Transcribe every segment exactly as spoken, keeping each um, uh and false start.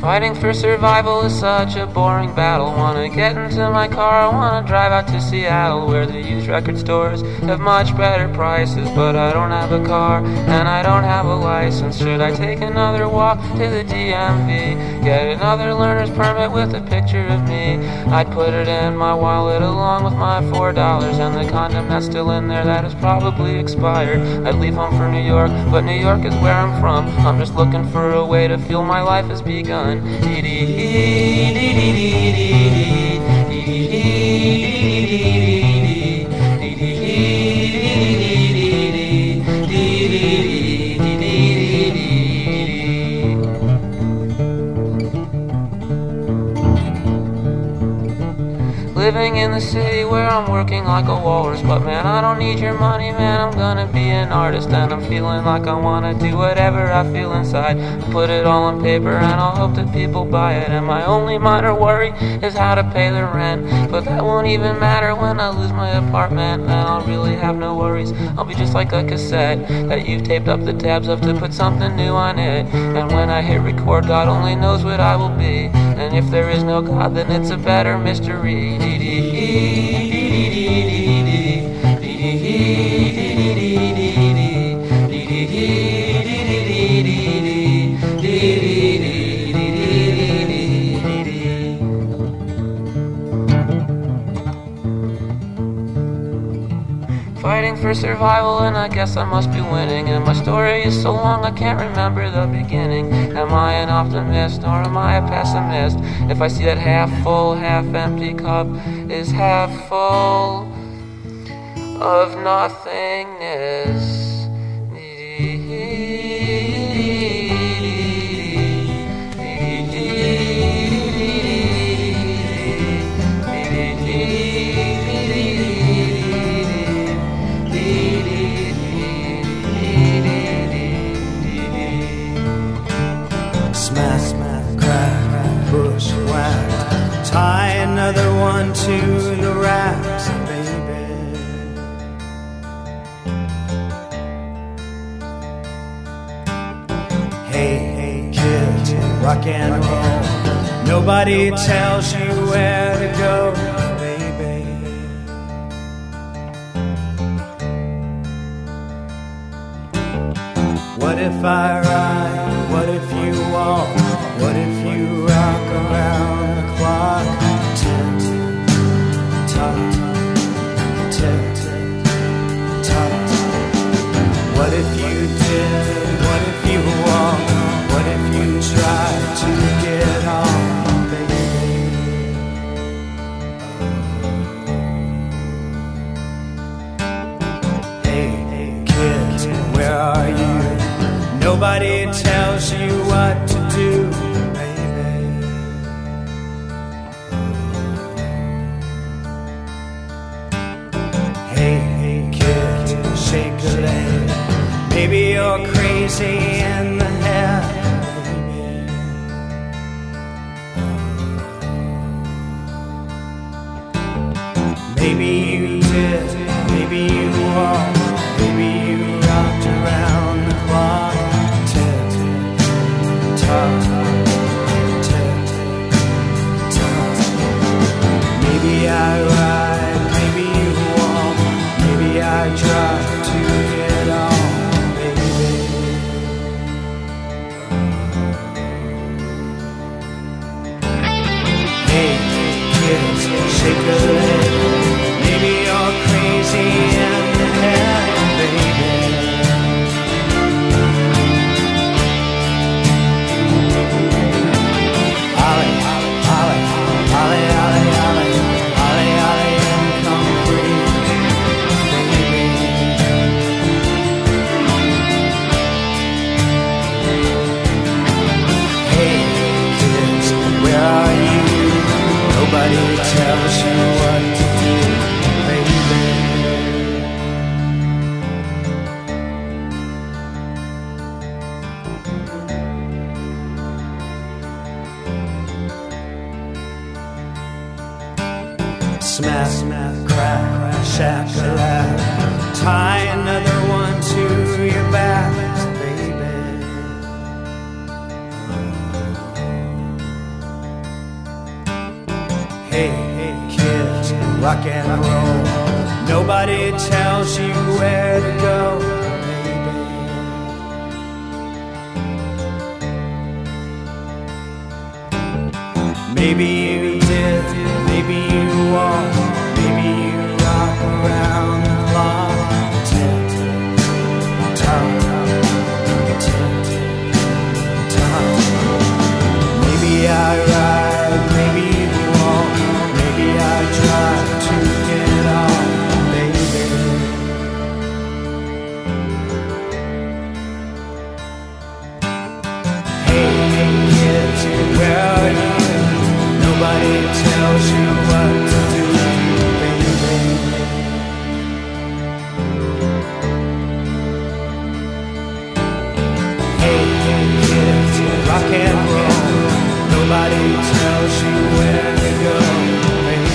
Fighting for survival is such a boring battle. Wanna get into my car, I wanna drive out to Seattle, where the used record stores have much better prices. But I don't have a car, and I don't have a license. Should I take another walk to the D M V? Get another learner's permit with a picture of me? I'd put it in my wallet along with my four dollars and the condom that's still in there that is probably expired. I'd leave home for New York, but New York is where I'm from. I'm just looking for a way to feel my life has begun. Living in the city where I'm working like a walrus. But man, I don't need your money, man, I'm gonna be an artist. And I'm feeling like I wanna do whatever I feel inside. Put it all on paper and I'll hope that people buy it. And my only minor worry is how to pay the rent. But that won't even matter when I lose my apartment. Then I'll really have no worries. I'll be just like a cassette that you've taped up the tabs of to put something new on it. And when I hit record, God only knows what I will be. And if there is no God, then it's a better mystery. Fighting for survival, and I guess I must be winning. And my story is so long I can't remember the beginning. Am I an optimist or am I a pessimist? If I see that half full, half empty cup is half full of nothingness. Tie another one to the racks, baby. Hey, hey, kids, rock and roll. Nobody tells you where to go, baby. What if I ride? What if you walk? What if you rock around the clock? Tick, tock, tick, tock. What if you did? What if you walk? What if you tried to get on, baby? Hey, hey, kids, where are you? Nobody tells you what to do. Shake a leg. Maybe you're crazy in the head, baby. Maybe you did, maybe you walked, maybe you rocked around the clock. Tick, tock, tick, tock. Maybe I ride, maybe you walk, maybe I drive. Shake a leg. Maybe you're crazy in the head, baby. Ollie, Ollie, Ollie, Ollie, Ollie, Ollie, Ollie, and come free, baby. Hey, kids, where are you? Nobody tells you what to do, baby. Smash, smash, crack, shack-a-lack. Tie another one to your back, baby. Hey, hey, kids, rock and roll. Nobody tells you where to go, baby. Maybe you did, maybe you won't. Maybe you rock around the clock. Tick, tock, tick, tock. Maybe I ride, maybe you won't. Maybe I try to get on, baby. Hey, hey, kids, where are you? Nobody tells you what to do, baby. Hey, hey, kids, rock and roll. Nobody tells you where to go, baby.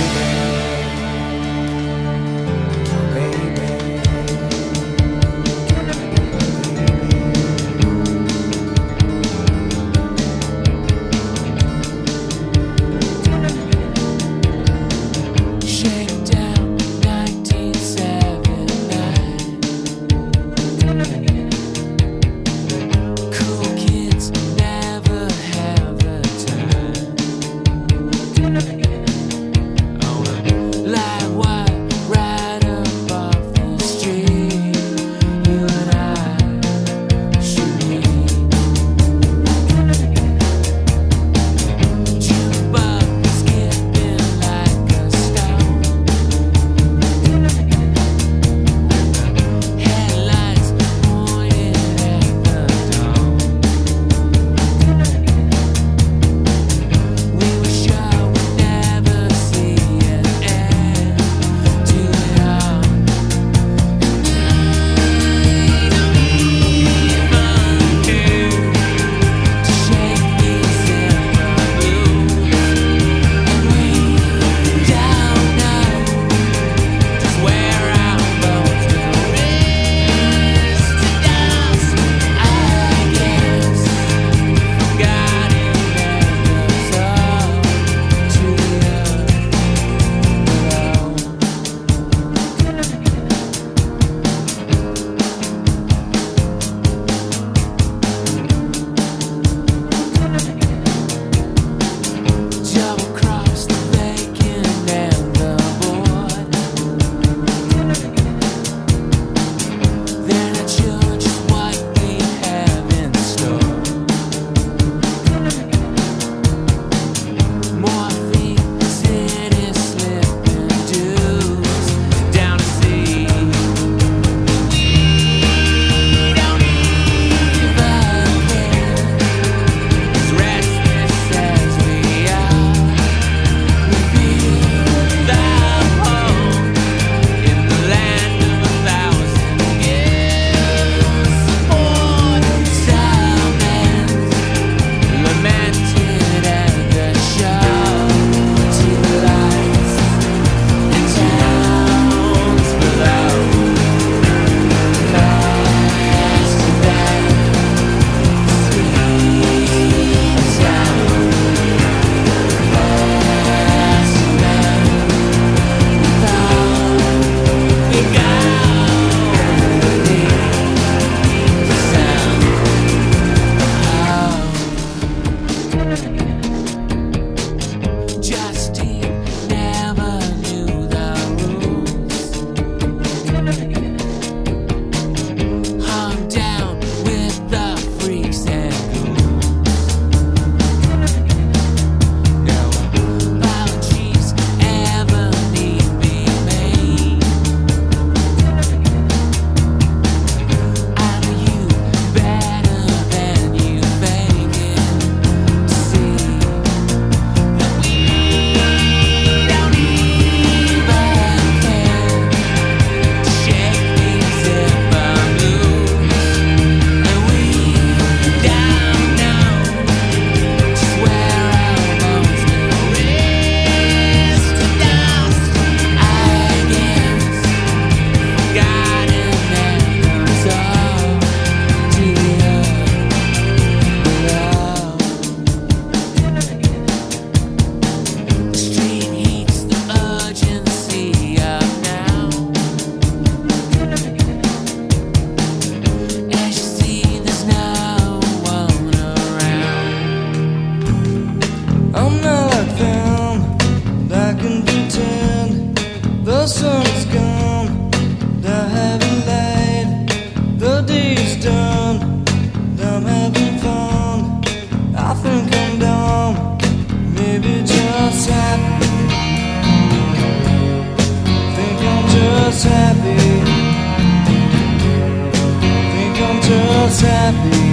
happy.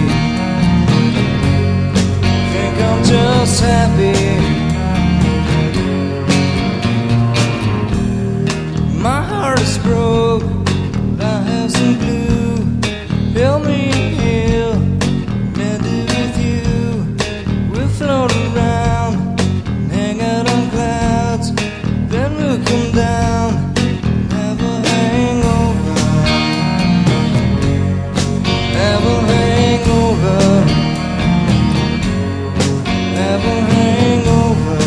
Think I'm just happy. My heart is broke, but I have some glue. Help me heal, mend it with you. We'll float around, hang out on clouds, then we'll come down, have a hangover, have a hangover, have a hangover,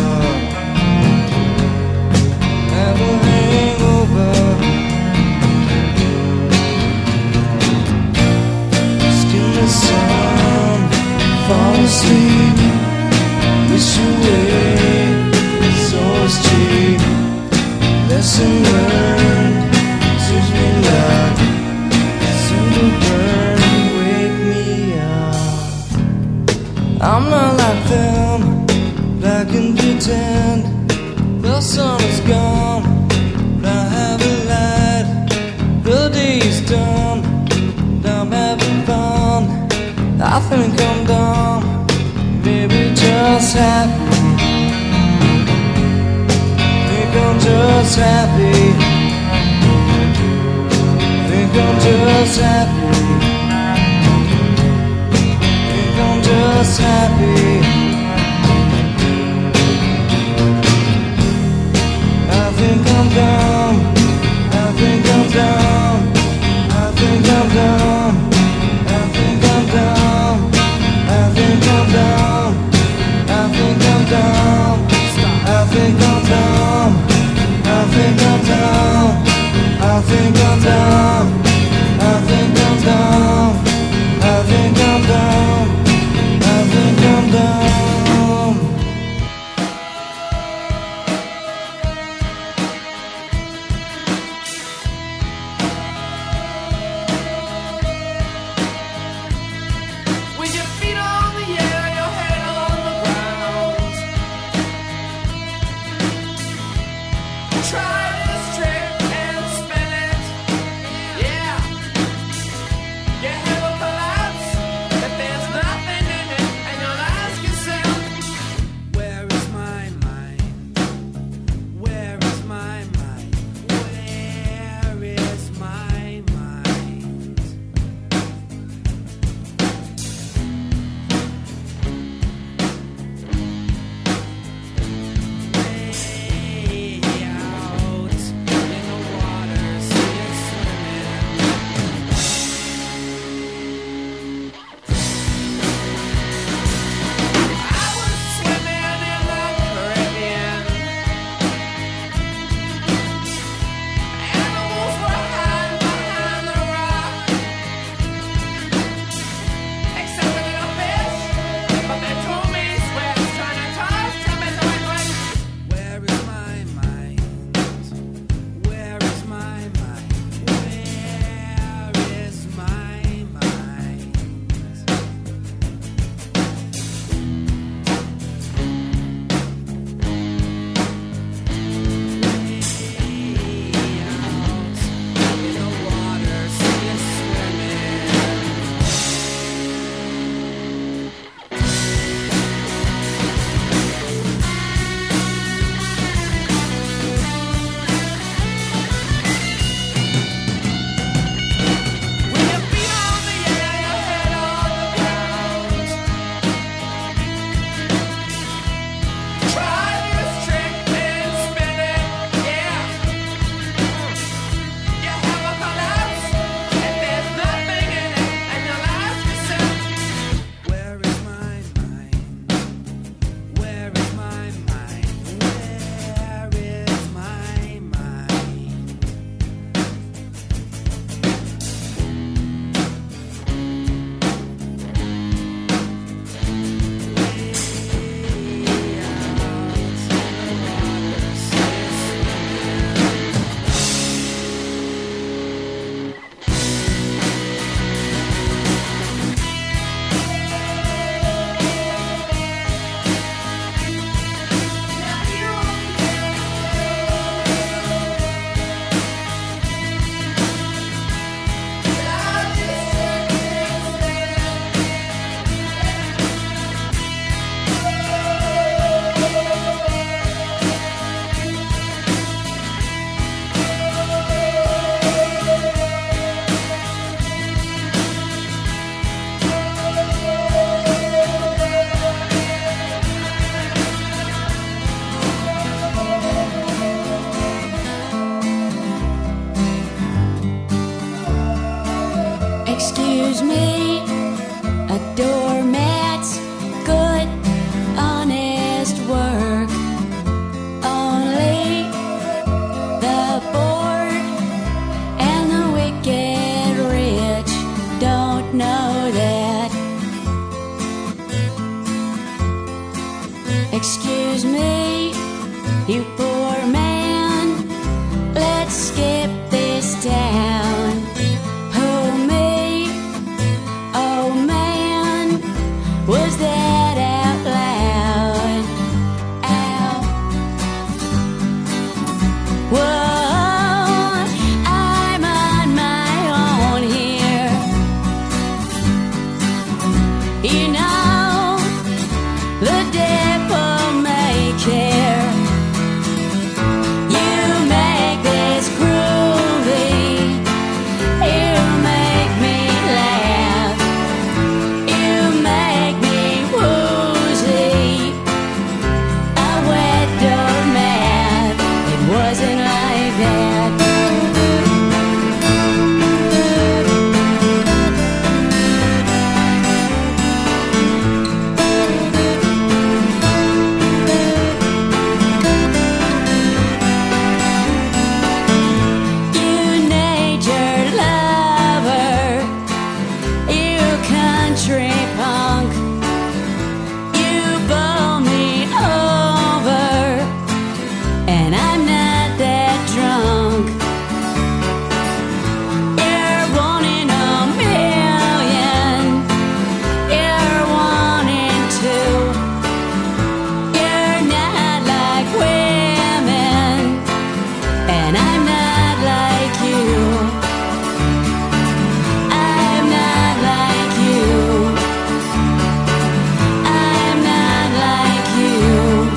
have a hangover. Skin the sun, fall asleep, wish away, so it's cheap. Lesson learned, teach me love, soon burn, wake me up. I'm not like them, but I can pretend. The sun is gone, but I have a light. The day is done, and I'm having fun. I think I'm dumb, maybe just happy. I'm just happy. Think I'm just happy. Think I'm just happy. I think I'm dumb. I think I'm dumb. I think I'm dumb. I think I'm dumb. I think I'm dumb. I think I'm dumb. I think I'm dumb. I think I'm dumb. I think I'm dumb. I think I'm dumb. I think I'm dumb. I think I'm dumb. Excuse me, you poor man, let's skip this town. Oh me, oh man, was that out loud? Out. Whoa, I'm on my own here. You know, the devil may care. You make this groovy. You make me laugh. You make me woozy. A wet doormat. It wasn't like that. You nature lover, you country punk, you bowl me over, and I'm not that drunk. You're one in a million, you're one in two. You're not like women, and I'm not like you. I'm not like you. I'm not like you.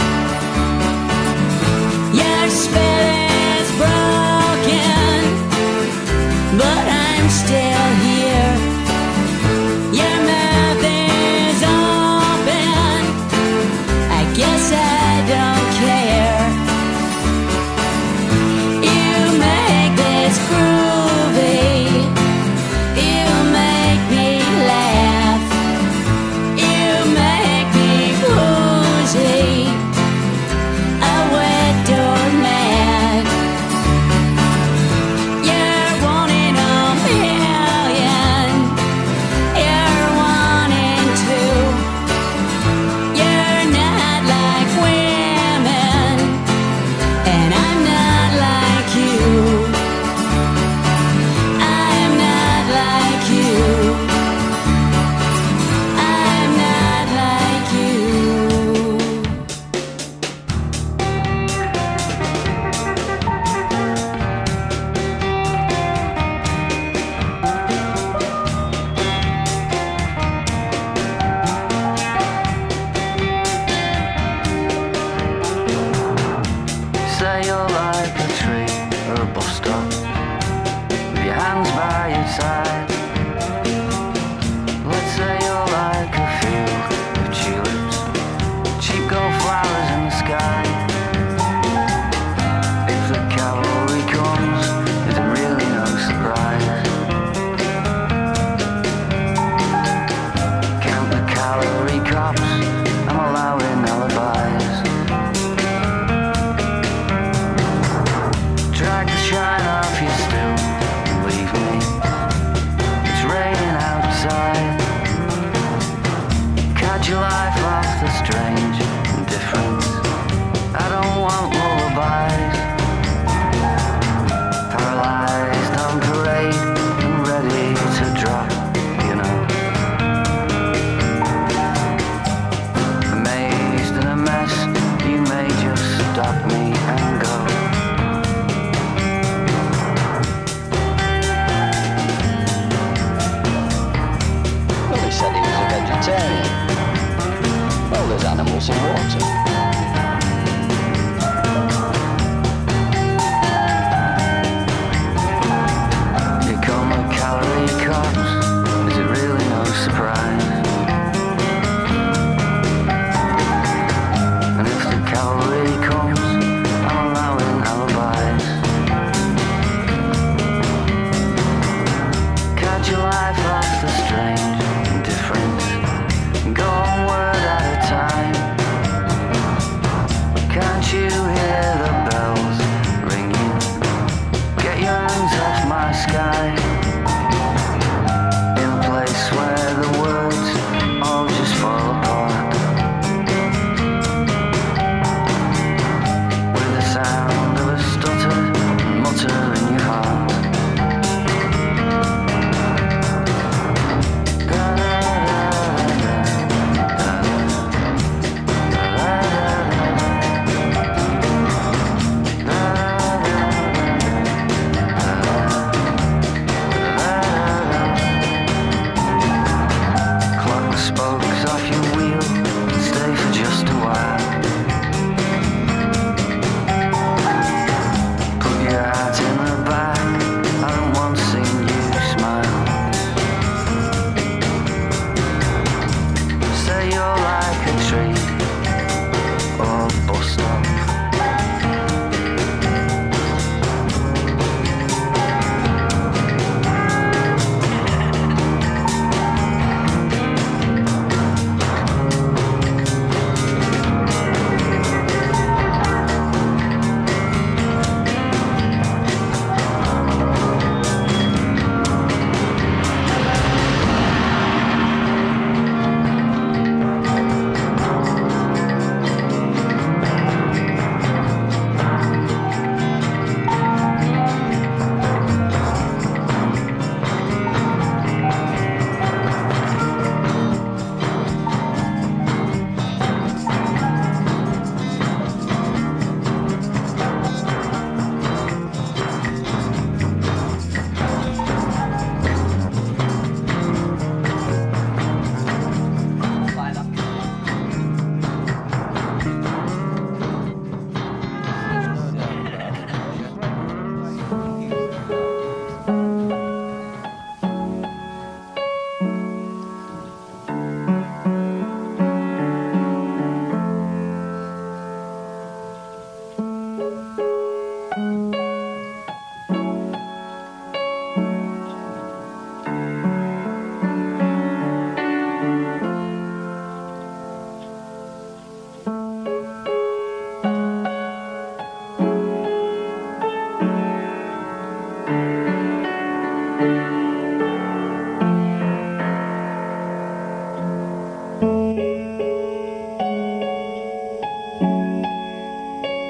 Your spell is broken, but I'm still here. Your mouth is open. I guess I don't care. You make this groovy. You make me laugh. You make me woozy. A wet doormat. You're one in a million. You're one in two. You're not like women, and I'm not like you. I'm not like you. I'm not like you. Say you're like a tree or a bus stop, with your hands by your side. Let's say you're like a field of tulips, cheap gold flowers in the sky. If the cavalry comes, it's really no surprise. Count the calorie cops, I'm allowing alibis.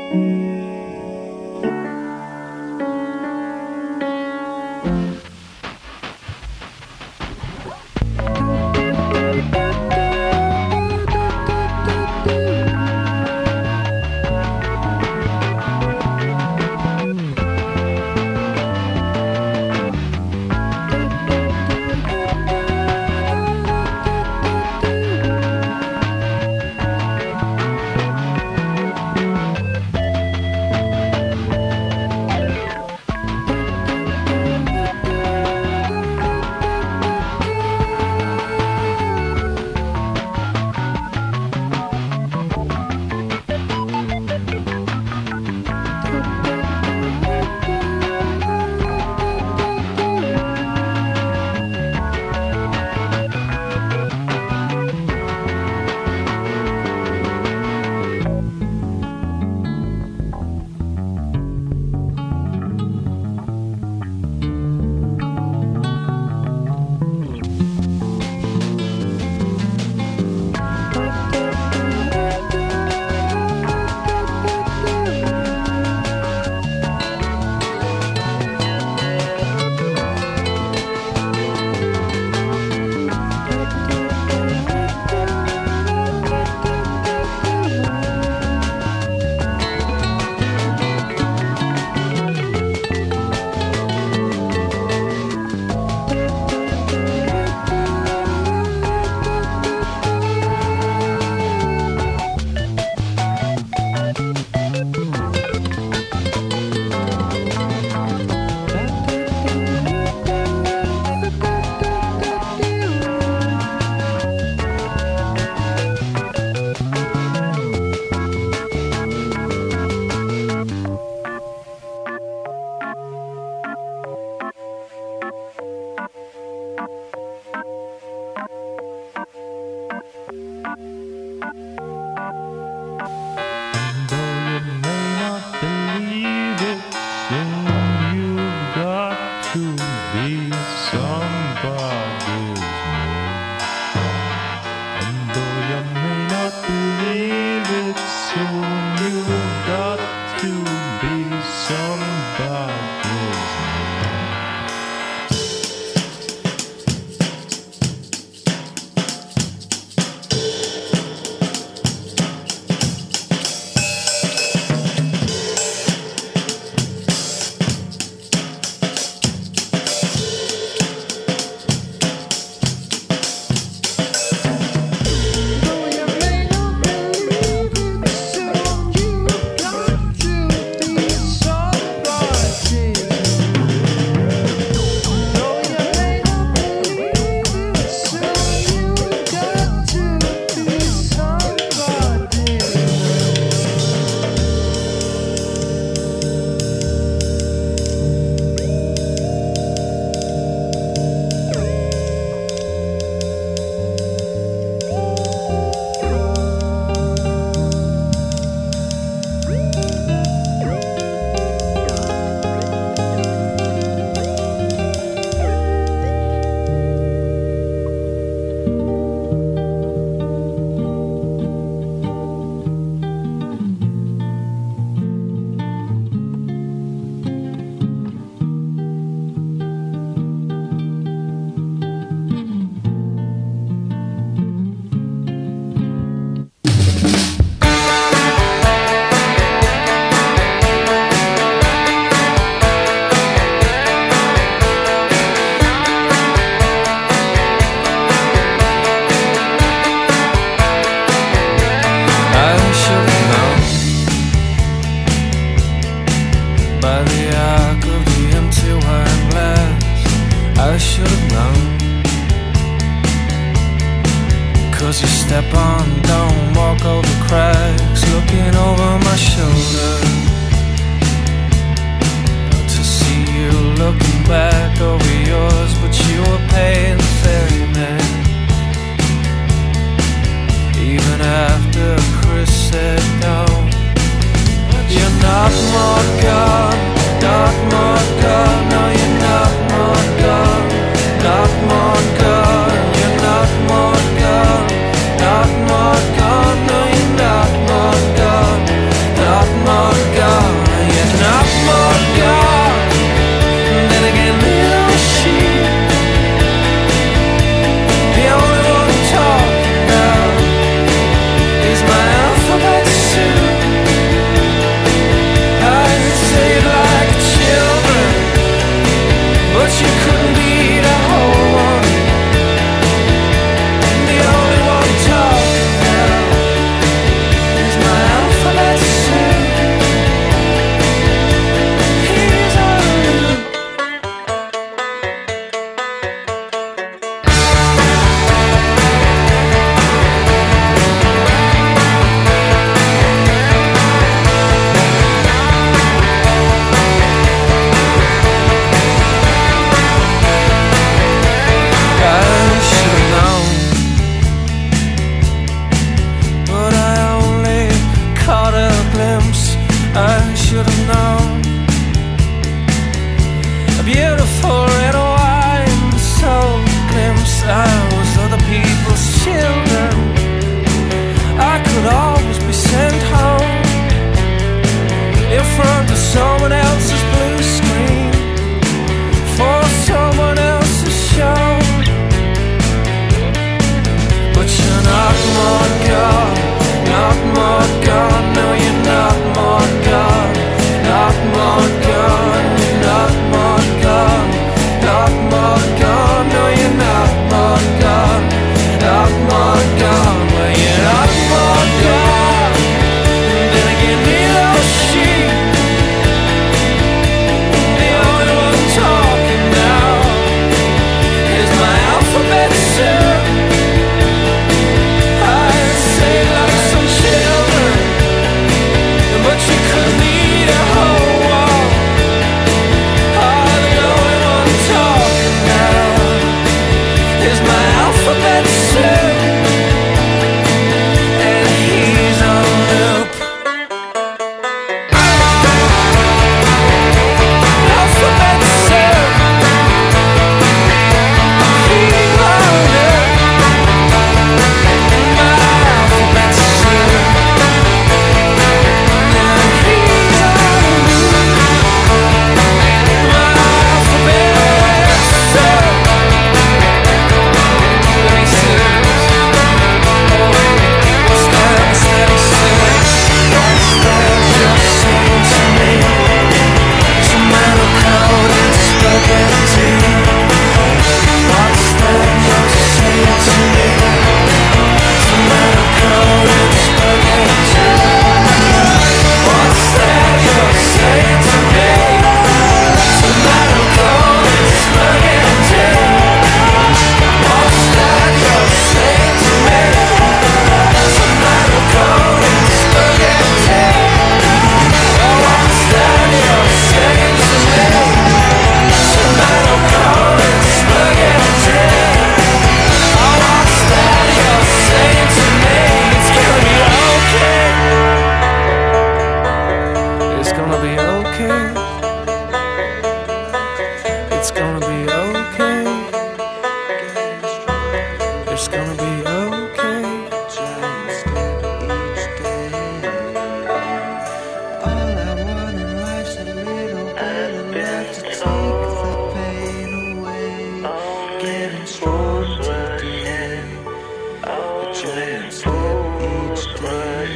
'Cause you step on, don't walk over cracks, looking over my shoulder to see you looking back over yours, but you were paying the ferryman. Even after Chris said no, you're not more gone, not more gone, no you're not more gone, not more gone, you're not more gone, not more gone, no you're not more gone, not more gone. okay. It's gonna be okay. It's gonna be okay. All I want in life's a little bit of love to take the pain away. Getting strong today. A giant step each day.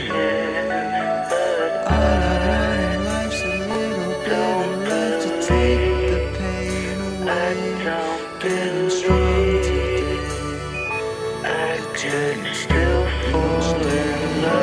All I want in life's a little bit of love to take the pain away. Getting strong today. A giant step each day.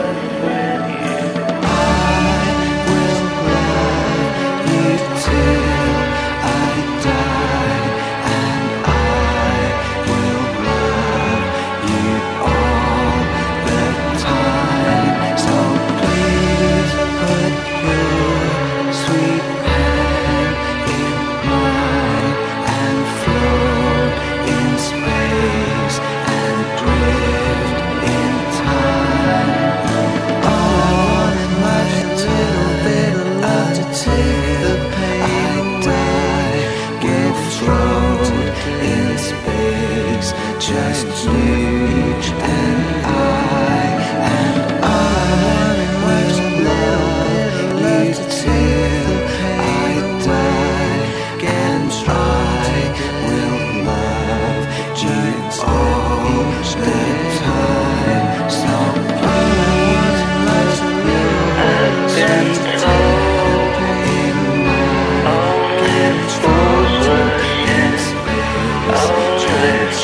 Just you and I, and all I want in life's a little bit of till I die. Can try, will love you all the time. So please, life's a little bit of sweet pain away. Can frozen in space. Just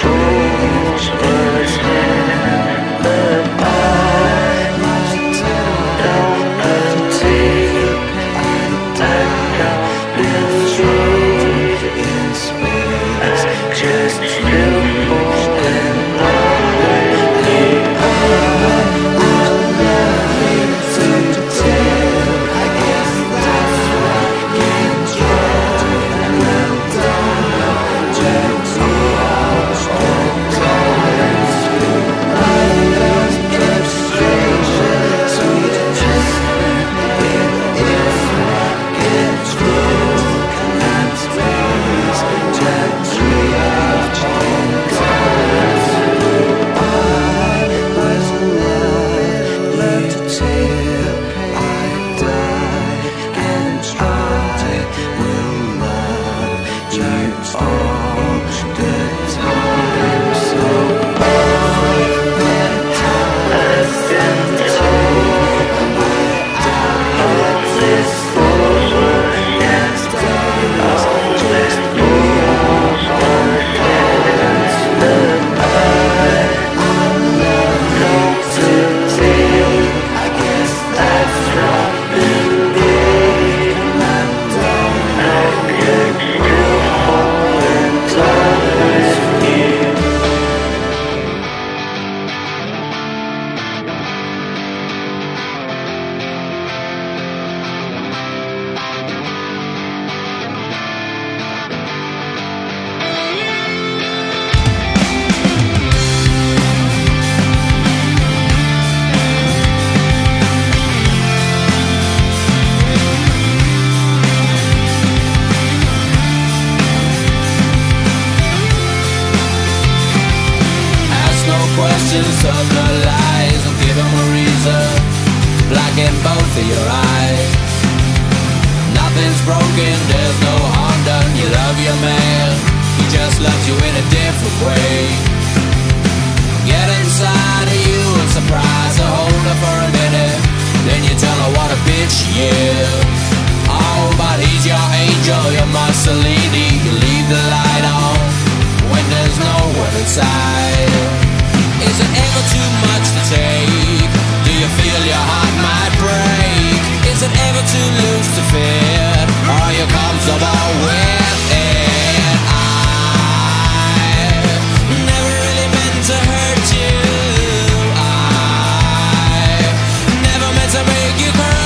questions of the lies, I'll give them a reason. Black in both of your eyes. Nothing's broken, there's no harm done. You love your man, he just loves you in a different way. Get inside of you and surprise her, hold her for a minute. Then you tell her what a bitch she is. Oh, but he's your angel, your Mussolini. You leave the light on when there's no one inside. Is it ever too much to take? Do you feel your heart might break? Is it ever too loose to fit? Or are you comfortable with it? I never really meant to hurt you. I never meant to make you cry.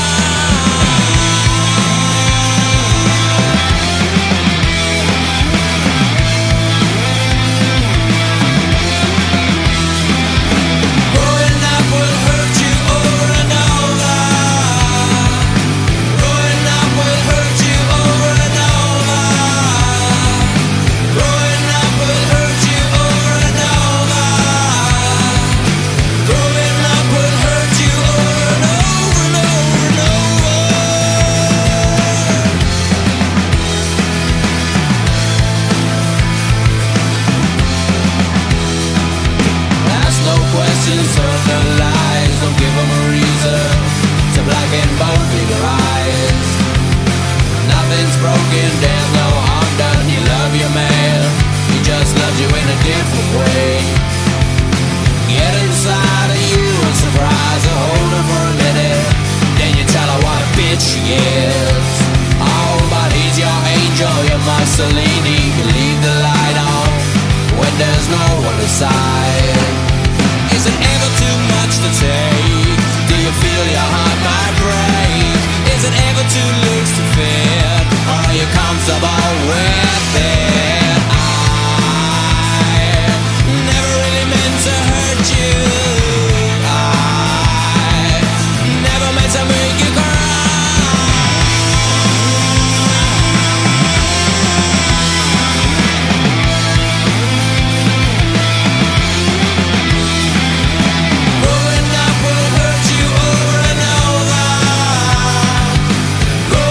Growing up will hurt you over and over. Growing broken, there's no harm done. You love your man, he just loves you in a different way. Get inside of you and surprise her, hold her for a minute. Then you tell her what a bitch she is. Oh, but he's your angel, you're Mussolini. You leave the light on when there's no one beside. Is it ever too much to take? Do you feel your heart might break? Is it ever too loose to fit? Or are you comfortable with it? I never really meant to hurt you. I never meant to make you cry. Growing up will hurt you over and over.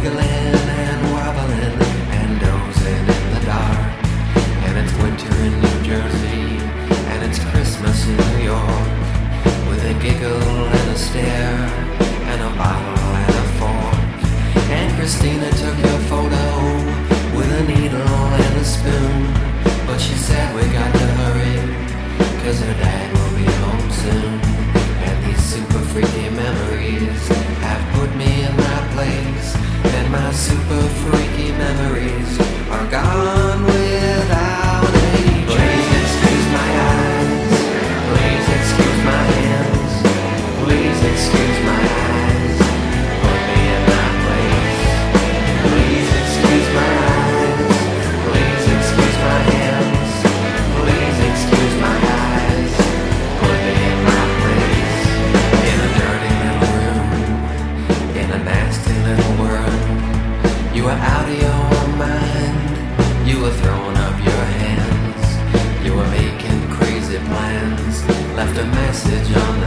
wiggling and wobbling and dozing in the dark. And it's winter in New Jersey, and it's Christmas in New York. With a giggle and a stare, and a bottle and a fork. And Christina took your photo with a needle and a spoon. But she said we got to hurry, cause her dad will be home soon. And these super freaky memories have put me in my place. And my super freaky memories are gone without a trace. Please excuse my eyes, please excuse my hands, please excuse my eyes, put me in my place. Please excuse my eyes, please excuse my hands, please excuse my eyes, put me in my place. In a dirty little room, in a nasty little world, you were out of your mind, you were throwing up your hands, you were making crazy plans, left a message on